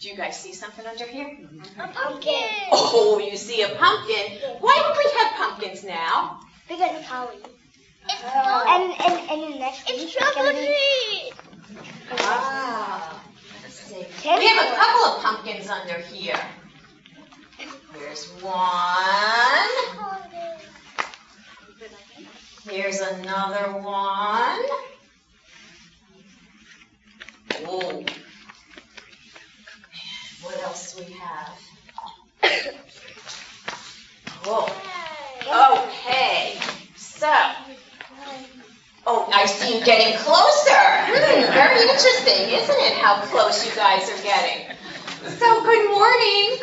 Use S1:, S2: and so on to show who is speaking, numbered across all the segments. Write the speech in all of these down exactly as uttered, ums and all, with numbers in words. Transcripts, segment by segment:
S1: Do you guys see something under here?
S2: A pumpkin.
S1: Oh, you see a pumpkin. Why do we have pumpkins now?
S2: Because it's Halloween. It's uh, and, and, and in next week, it's triple treat.
S1: Ah. Let's see. We have a couple of pumpkins under here. Here's one. Here's another one. Oh. What else do we have? Oh. Okay. So. Oh, I see you getting closer. Hmm, very interesting, isn't it, how close you guys are getting? So, good morning.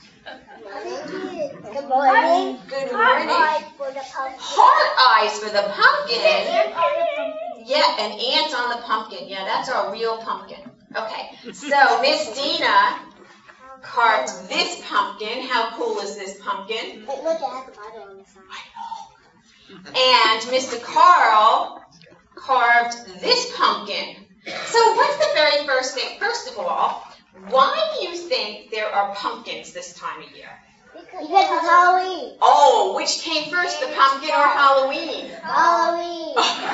S2: Good morning.
S1: Good morning.
S2: Heart eyes for the pumpkin.
S1: Heart eyes for the pumpkin. Yeah, an ant on the pumpkin. Yeah, that's our real pumpkin. Okay, so Miss Dina carved this pumpkin. How cool is this pumpkin?
S2: Wait, look, it has a Bible on the side.
S1: I know. And Mister Carl carved this pumpkin. So what's the very first thing? First of all, why do you think there are pumpkins this time of year?
S2: Because it's Halloween.
S1: Oh, which came first, the pumpkin or Halloween?
S2: Halloween.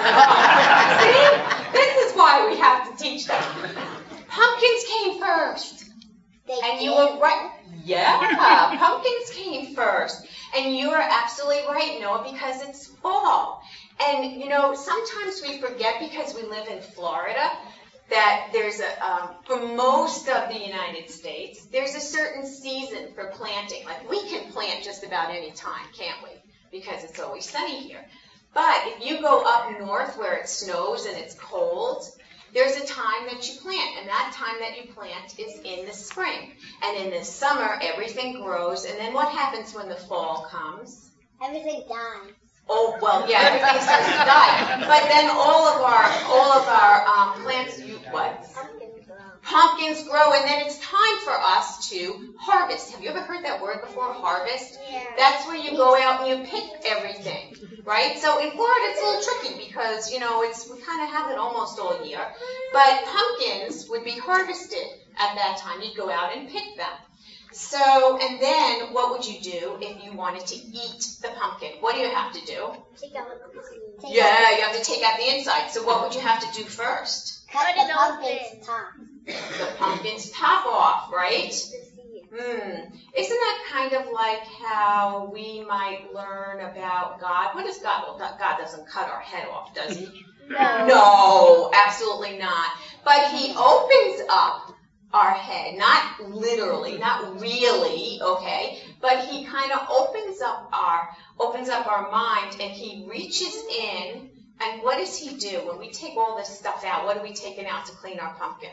S1: See? This is why we have to teach them. Pumpkins came first.
S2: They
S1: And
S2: did?
S1: you were right. Yeah, pumpkins came first. And you are absolutely right, Noah, because it's fall. And, you know, sometimes we forget because we live in Florida that there's a, um, for most of the United States, there's a certain season for planting. Like, we can plant just about any time, can't we? Because it's always sunny here. But if you go up north where it snows and it's cold, there's a time that you plant, and that time that you plant is in the spring. And in the summer, everything grows, and then what happens when the fall comes?
S2: Everything dies.
S1: Oh, well, yeah, everything starts to die. But then all of our, all of our um, plants, you, what?
S2: Pumpkins grow.
S1: Pumpkins grow, and then it's time for us to harvest. Have you ever heard that word before, harvest?
S2: Yeah.
S1: That's where you go out and you pick everything, right? So in Florida, it's a little tricky because, you know, it's we kind of have it almost all year. But pumpkins would be harvested at that time. You'd go out and pick them. So, and then what would you do if you wanted to eat the pumpkin? What do you have to do?
S2: Take out the seeds.
S1: Yeah, you have to take out the inside. So what would you have to do first?
S2: Cut the pumpkin's top.
S1: The pumpkin's top off, right?
S2: The seed.
S1: Hmm. Isn't that kind of like how we might learn about God? What does God? Well, God doesn't cut our head off, does he?
S2: No.
S1: No, absolutely not. But he opens up our head, not literally, not really, okay? But he kind of opens up our opens up our mind, and he reaches in. And what does he do when we take all this stuff out? What are we taking out to clean our pumpkin?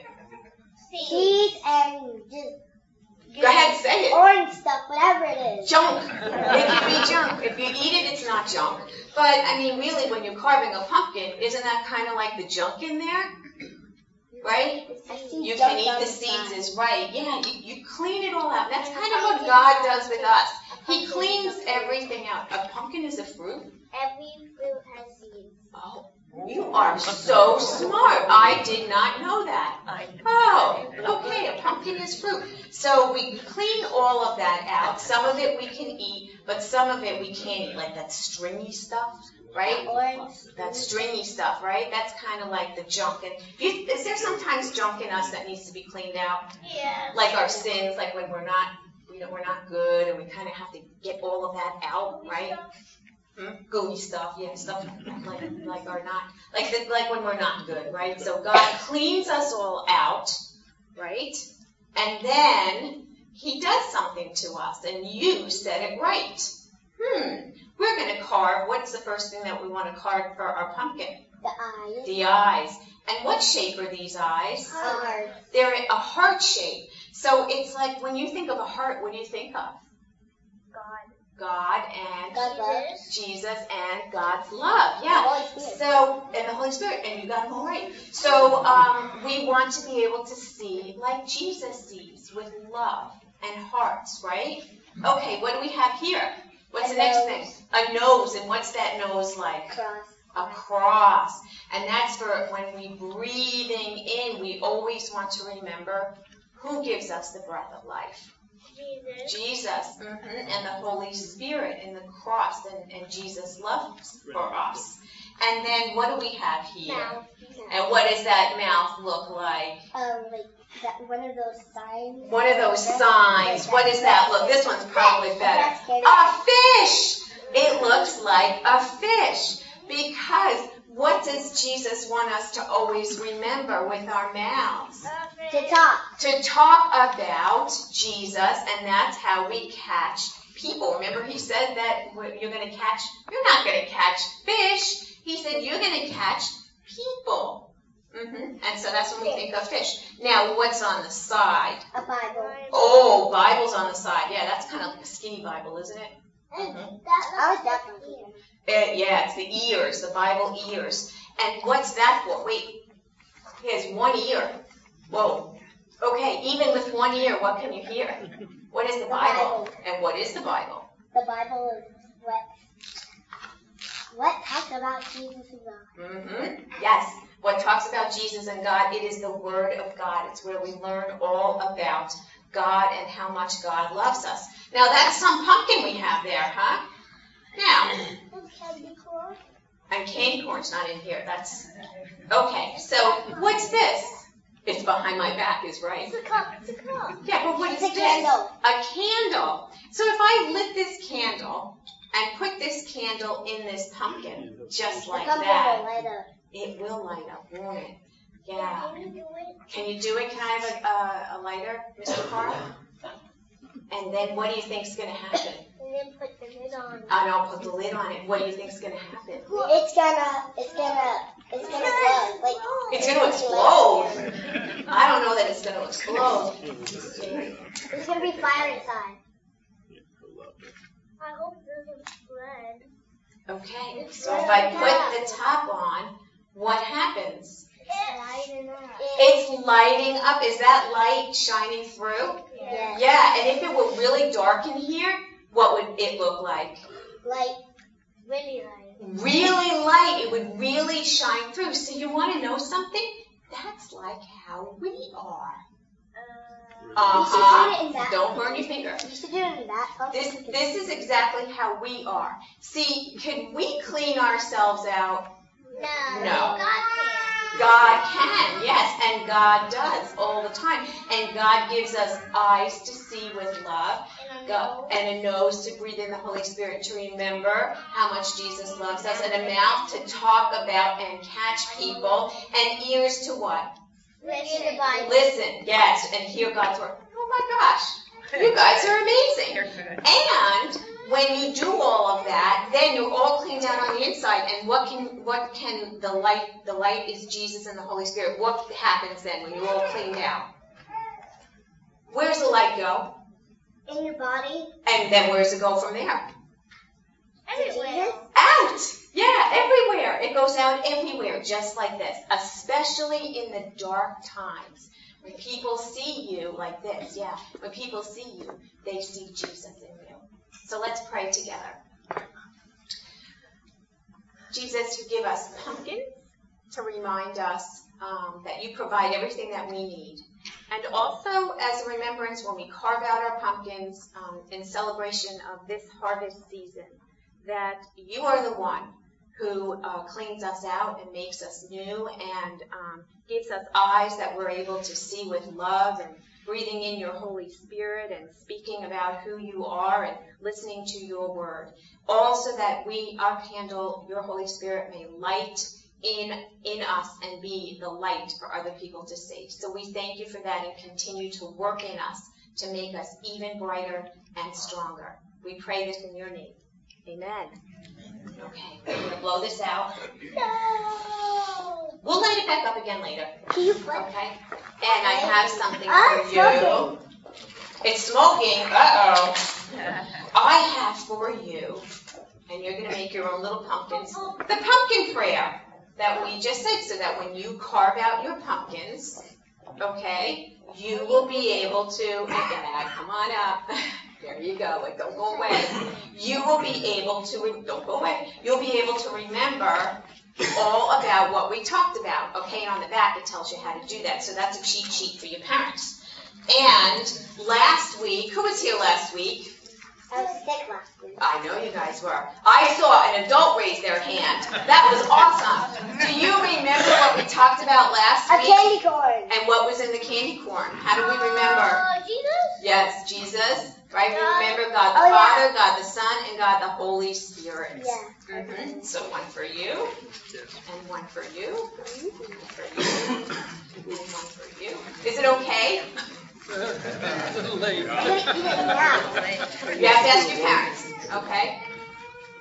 S2: Seeds and just
S1: Go ahead, say it.
S2: orange stuff, whatever it is.
S1: Junk. It can be junk. If you eat it, it's not junk. But, I mean, really, when you're carving a pumpkin, isn't that kind of like the junk in there? Right? You can eat the seeds is right. Yeah, you, you clean it all out. That's kind of what God does with us. He cleans everything out. A pumpkin is a fruit?
S2: Every fruit has seeds.
S1: Oh, you are so smart. I did not know that. Oh, okay, a pumpkin is fruit. So we clean all of that out. Some of it we can eat, but some of it we can't eat, like that stringy stuff, right?
S2: Orange.
S1: That stringy stuff, right? That's kind of like the junk. And you, is there sometimes junk in us that needs to be cleaned out?
S2: Yeah.
S1: Like our sins, like when we're not, you know, we're not good, and we kind of have to get all of that out, right? Hmm? Gooey stuff, yeah, stuff like like are not like the, like when we're not good, right? So God cleans us all out, right? And then He does something to us, and you said it right. Hmm. We're going to carve. What's the first thing that we want to carve for our pumpkin?
S2: The eyes.
S1: The eyes. And what shape are these eyes?
S2: Heart.
S1: They're a heart shape. So it's like when you think of a heart, what do you think of?
S2: God.
S1: God and
S2: God loves.
S1: Jesus and God's love. Yeah.
S2: The Holy Spirit.
S1: So, and the Holy Spirit, and you got them all right. So, um, we want to be able to see like Jesus sees, with love and hearts, right? Okay, what do we have here? What's
S2: A
S1: the next
S2: nose.
S1: thing? A nose, and what's that nose like?
S2: Cross.
S1: A cross. And that's for when we breathing in, we always want to remember Who gives us the breath of life?
S2: Jesus.
S1: Jesus. Mm-hmm. And the Holy Spirit in the cross. And, and Jesus loves for us. And then what do we have here?
S2: Mouth.
S1: And what does that mouth look like?
S2: Um, like that one of those signs.
S1: One of those signs. What does that look? This one's probably better. A fish. It looks like a fish. Because what does Jesus want us to always remember with our mouths?
S2: To talk.
S1: To talk about Jesus, and that's how we catch people. Remember he said that you're going to catch, you're not going to catch fish. He said you're going to catch people. Mm-hmm. And so that's when we think of fish. Now, what's on the side?
S2: A Bible.
S1: Oh, Bible's on the side. Yeah, that's kind of like a skinny Bible, isn't it? Mm-hmm.
S2: I was definitely.
S1: Uh, yeah, it's the ears, the Bible ears. And what's that for? Wait, he has one ear. Whoa. Okay, even with one ear, what can you hear? What is the Bible? And what is the Bible?
S2: The Bible is what what talks about Jesus and God.
S1: Mm-hmm. Yes, what talks about Jesus and God. It is the Word of God. It's where we learn all about God and how much God loves us. Now, that's some pumpkin we have there, huh? Now, and candy corn's not in here. That's okay. So what's this? It's behind my back, is right.
S2: It's a cup. It's a cup.
S1: Yeah, but what is
S2: It's a
S1: this?
S2: candle.
S1: A candle. So if I lit this candle and put this candle in this pumpkin, just like
S2: the pumpkin
S1: that,
S2: will light up.
S1: it will light up, won't it? Yeah.
S2: Can you do it?
S1: Can you do it? Can I have a, a, a lighter, Mister Carr? And then what do you think's going to happen?
S2: And then put the lid on.
S1: And I'll put the lid on it. What do you think's going to happen?
S2: It's gonna, it's gonna, it's gonna glow. Like
S1: It's going to explode. I don't know that it's going to explode.
S2: There's gonna be fire inside. I hope it doesn't spread.
S1: Okay, so if I put the top on, what happens?
S2: It's lighting up.
S1: It's lighting up. Is that light shining through?
S2: Yeah.
S1: Yeah, and if it were really dark in here, what would it look like?
S2: Like really light.
S1: Really light. It would really shine through. So you want to know something? That's like how we are. Uh-huh. Don't burn your finger.
S2: You should do it in that.
S1: This, this is exactly how we are. See, can we clean ourselves out?
S2: No.
S1: No.
S2: God can.
S1: God can, yes, and God does all the time. And God gives us eyes to see with love, God, and a nose to breathe in the Holy Spirit to remember how much Jesus loves us, and a mouth to talk about and catch people, and ears to what?
S2: Listen.
S1: Listen, yes, and hear God's word. Oh my gosh, you guys are amazing. And when you do all of that, then you're all cleaned out on the inside. And what can what can the light? The light is Jesus and the Holy Spirit. What happens then when you're all cleaned out? Where's the light go?
S2: In your body.
S1: And then where's it go from there?
S2: Everywhere.
S1: Out. Yeah, everywhere. It goes out everywhere, just like this. Especially in the dark times. When people see you like this, yeah. When people see you, they see Jesus in you. So let's pray together. Jesus, you give us pumpkins to remind us um, that you provide everything that we need. And also as a remembrance when we carve out our pumpkins um, in celebration of this harvest season, that you are the one who uh, cleans us out and makes us new and um, gives us eyes that we're able to see with love and breathing in your Holy Spirit and speaking about who you are and listening to your word. All so that we, our candle, your Holy Spirit, may light in in us and be the light for other people to see. So we thank you for that and continue to work in us to make us even brighter and stronger. We pray this in your name. Amen. Okay, we're going to blow this out.
S2: No.
S1: We'll light it back up again later.
S2: Can you put?
S1: Okay? And I have something
S2: I'm
S1: for you. It's smoking. Uh-oh. I have for you, and you're going to make your own little pumpkins, the pumpkin prayer that we just said, so that when you carve out your pumpkins, okay, you will be able to, Dad, come on up. There you go. Don't go away. You will be able to, don't go away. You'll be able to remember all about what we talked about. Okay, and on the back it tells you how to do that. So that's a cheat sheet for your parents. And last week, who was here last week?
S2: I was sick last week.
S1: I know you guys were. I saw an adult raise their hand. That was awesome. Do you remember what we talked about last
S2: A
S1: week?
S2: candy corn.
S1: And what was in the candy corn? How do we remember?
S2: Uh, Jesus?
S1: Yes, Jesus. Right? We
S2: God.
S1: remember God the
S2: Oh, yeah.
S1: Father, God the Son, and God the Holy Spirit.
S2: Yeah.
S1: Mm-hmm. So one for you, and one for you, one for you, and one for you. Is it okay?
S2: You're gonna eat it now.
S1: You have to ask your parents, okay?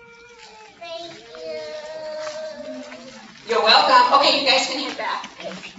S2: Thank you.
S1: You're welcome. Okay, you guys can head back.